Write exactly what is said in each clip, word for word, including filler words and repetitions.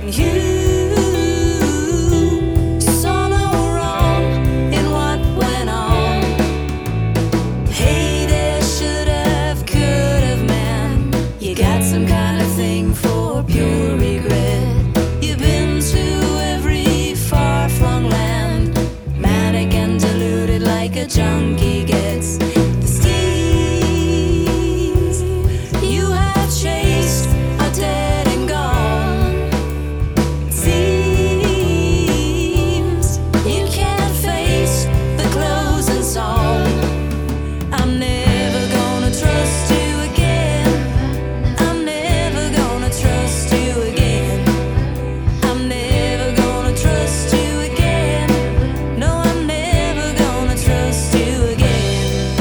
You saw no wrong in what went on. Hey there, should have, could have, man. You got some kind of thing for pure regret. You've been to every far-flung land, manic and deluded like a junkie gets. The schemes you have chased are dead and gone. It seems you can't face the closing song. I'm never gonna trust you again. I'm never gonna trust you again. I'm never gonna trust you again. No, I'm never gonna trust you again.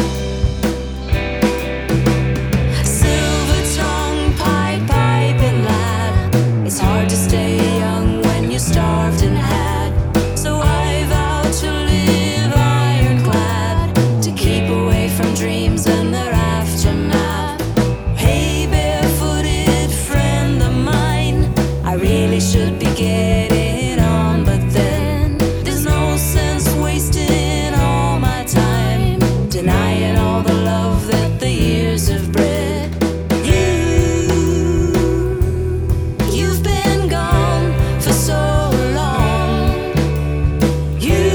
Silver tongue, pipe, piping lad. It's hard to stay young when you're starved and had. So I vow to live ironclad, to keep away from dreams and their aftermath. Hey, barefooted friend of mine, I really should be getting on, but then there's no sense wasting all my time, denying all the love that the years have bred. You, you've been gone for so long. You,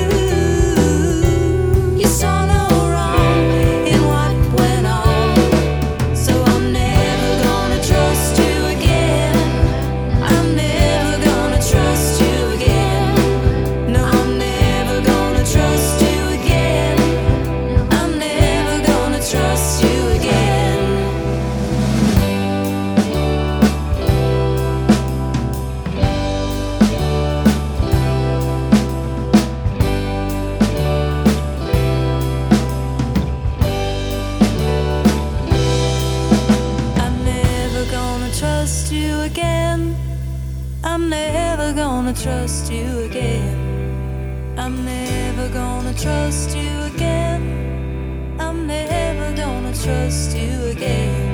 you saw no wrong in what went on. So I'm never gonna trust you again. I'm never gonna trust you again. No, I'm never gonna trust you again. I'm never gonna trust you again. I'm never gonna trust you again. I'm never gonna trust you again. I'm never gonna trust you again. I'm never gonna trust you again.